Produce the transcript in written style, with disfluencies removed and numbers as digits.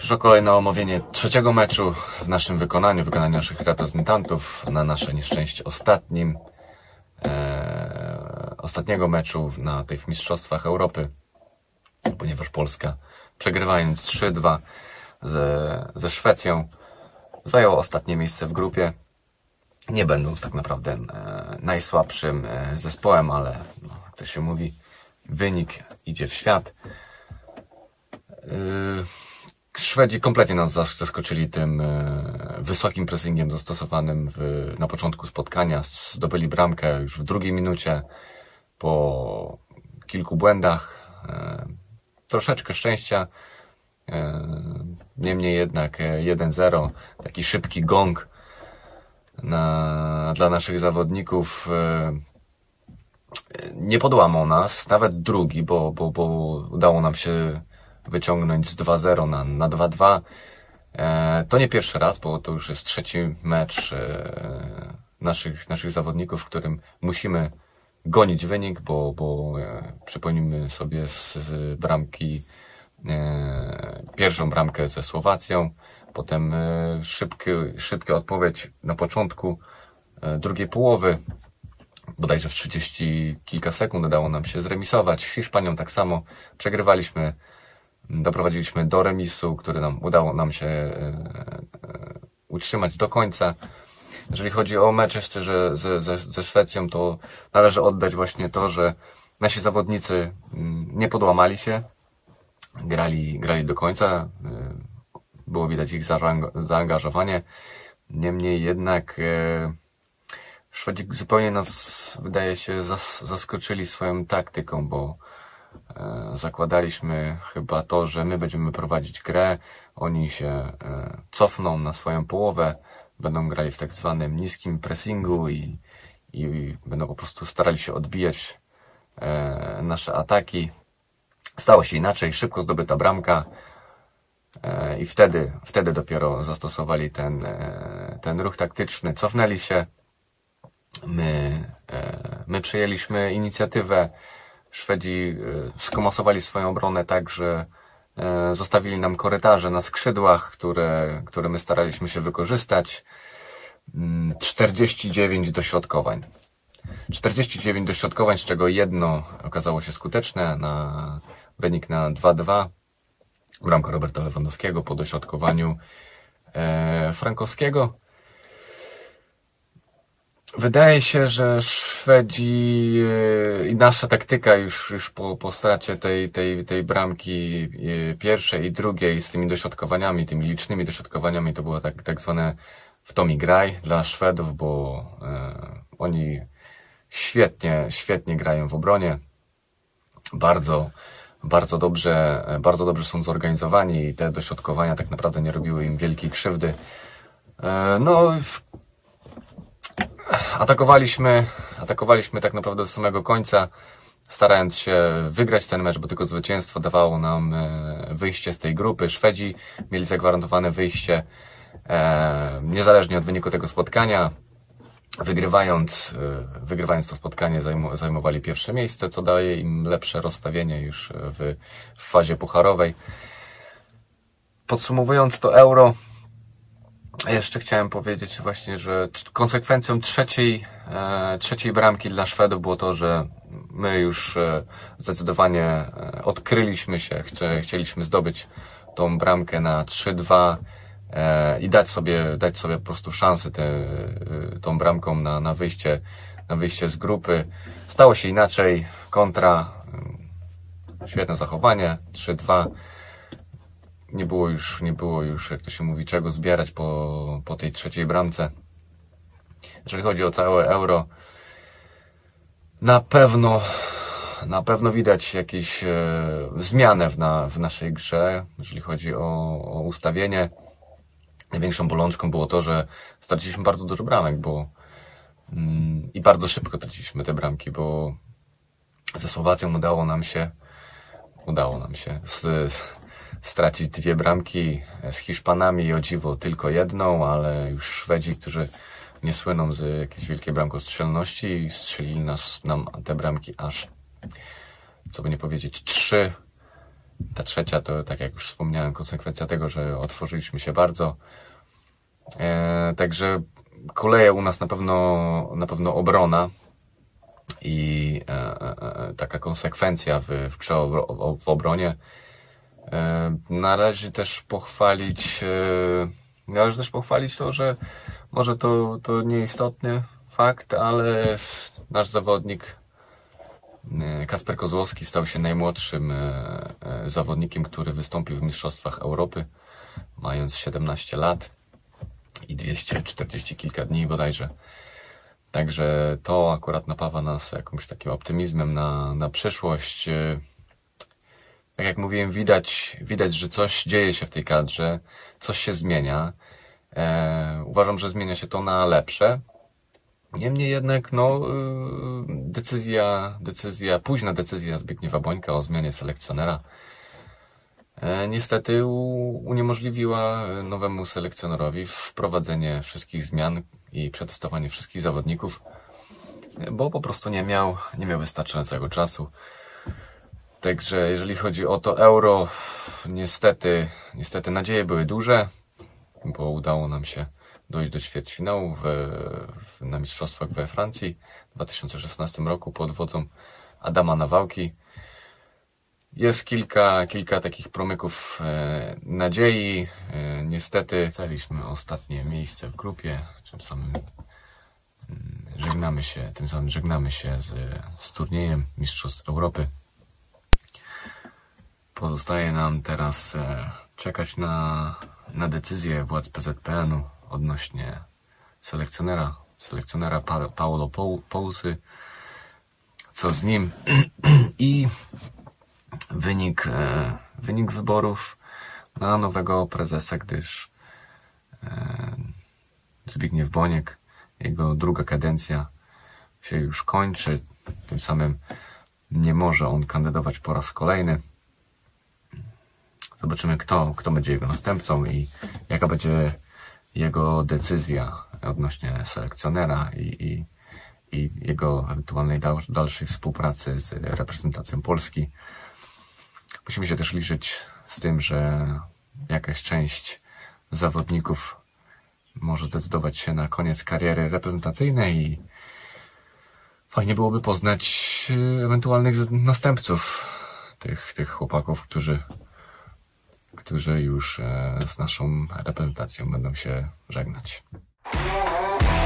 Przyszło kolejne omówienie trzeciego meczu w naszym wykonaniu naszych reprezentantów na nasze nieszczęście ostatniego meczu na tych Mistrzostwach Europy, ponieważ Polska, przegrywając 3-2 ze Szwecją, zajęła ostatnie miejsce w grupie, nie będąc tak naprawdę najsłabszym zespołem, ale jak to się mówi, wynik idzie w świat. Szwedzi kompletnie nas zaskoczyli tym wysokim pressingiem zastosowanym na początku spotkania. Zdobyli bramkę już w drugiej minucie po kilku błędach. Troszeczkę szczęścia. Niemniej jednak 1-0, taki szybki gong dla naszych zawodników. Nie podłamał nas, nawet drugi, bo udało nam się wyciągnąć z 2-0 na 2-2. To nie pierwszy raz, bo to już jest trzeci mecz naszych zawodników, w którym musimy gonić wynik, bo przypomnijmy sobie z bramki, pierwszą bramkę ze Słowacją, potem szybka odpowiedź na początku drugiej połowy, bodajże w 30 kilka sekund udało nam się zremisować. Z Hiszpanią tak samo przegrywaliśmy, doprowadziliśmy do remisu, który udało nam się utrzymać do końca. Jeżeli chodzi o mecz jeszcze ze Szwecją, to należy oddać właśnie to, że nasi zawodnicy nie podłamali się, grali do końca, było widać ich zaangażowanie. Niemniej jednak Szwedzi zupełnie nas, wydaje się, zaskoczyli swoją taktyką, bo zakładaliśmy chyba to, że my będziemy prowadzić grę, oni się cofną na swoją połowę, będą grali w tak zwanym niskim pressingu i będą po prostu starali się odbijać nasze ataki. Stało się inaczej, szybko zdobyta bramka i wtedy dopiero zastosowali ten ruch taktyczny, cofnęli się, my przejęliśmy inicjatywę. Szwedzi skomasowali swoją obronę tak, że zostawili nam korytarze na skrzydłach, które my staraliśmy się wykorzystać. 49 dośrodkowań. 49 dośrodkowań, z czego jedno okazało się skuteczne, wynik na 2-2. Bramka Roberta Lewandowskiego po dośrodkowaniu Frankowskiego. Wydaje się, że Szwedzi i nasza taktyka już po stracie tej bramki pierwszej i drugiej z tymi dośrodkowaniami, tymi licznymi dośrodkowaniami, to było tak zwane w Tommy graj dla Szwedów, bo oni świetnie grają w obronie, bardzo dobrze są zorganizowani i te dośrodkowania tak naprawdę nie robiły im wielkiej krzywdy. Atakowaliśmy tak naprawdę do samego końca, starając się wygrać ten mecz, bo tylko zwycięstwo dawało nam wyjście z tej grupy. Szwedzi mieli zagwarantowane wyjście niezależnie od wyniku tego spotkania. Wygrywając to spotkanie zajmowali pierwsze miejsce, co daje im lepsze rozstawienie już w fazie pucharowej. Podsumowując to Euro, jeszcze chciałem powiedzieć właśnie, że konsekwencją trzeciej bramki dla Szwedów było to, że my już zdecydowanie odkryliśmy się, chcieliśmy zdobyć tą bramkę na 3-2 i dać sobie po prostu szansę tą bramką na wyjście z grupy. Stało się inaczej, kontra, świetne zachowanie, 3-2. Nie było już, jak to się mówi, czego zbierać po tej trzeciej bramce. Jeżeli chodzi o całe Euro, na pewno widać jakieś zmianę w naszej grze, jeżeli chodzi o ustawienie. Największą bolączką było to, że straciliśmy bardzo dużo bramek, i bardzo szybko traciliśmy te bramki, bo ze Słowacją udało nam się stracić 2 bramki, z Hiszpanami o dziwo tylko jedną, ale już Szwedzi, którzy nie słyną z jakiejś wielkiej bramkostrzelności, strzelili nam te bramki aż, co by nie powiedzieć, 3 Ta trzecia to, tak jak już wspomniałem, konsekwencja tego, że otworzyliśmy się bardzo. Także kuleje u nas na pewno obrona i taka konsekwencja w grze w obronie. Należy też pochwalić to, że może to nieistotny fakt, ale nasz zawodnik Kacper Kozłowski stał się najmłodszym zawodnikiem, który wystąpił w Mistrzostwach Europy, mając 17 lat i 240 kilka dni bodajże. Także to akurat napawa nas jakimś takim optymizmem na przyszłość. Tak jak mówiłem, widać, że coś dzieje się w tej kadrze, coś się zmienia. Uważam, że zmienia się to na lepsze. Niemniej jednak, późna decyzja Zbigniewa Bońka o zmianie selekcjonera niestety uniemożliwiła nowemu selekcjonerowi wprowadzenie wszystkich zmian i przetestowanie wszystkich zawodników, bo po prostu nie miał wystarczającego czasu. Także jeżeli chodzi o to Euro, niestety nadzieje były duże, bo udało nam się dojść do ćwierćfinału na mistrzostwach we Francji w 2016 roku pod wodzą Adama Nawałki. Jest kilka takich promyków nadziei. Niestety zajęliśmy ostatnie miejsce w grupie, tym samym żegnamy się z turniejem Mistrzostw Europy. Pozostaje nam teraz czekać na decyzję władz PZPN-u odnośnie selekcjonera Paulo Pousy, co z nim i wynik wyborów na nowego prezesa, gdyż Zbigniew Boniek, jego druga kadencja się już kończy, tym samym nie może on kandydować po raz kolejny. Zobaczymy, kto będzie jego następcą i jaka będzie jego decyzja odnośnie selekcjonera i jego ewentualnej dalszej współpracy z reprezentacją Polski. Musimy się też liczyć z tym, że jakaś część zawodników może zdecydować się na koniec kariery reprezentacyjnej i fajnie byłoby poznać ewentualnych następców tych chłopaków, którzy już z naszą reprezentacją będą się żegnać.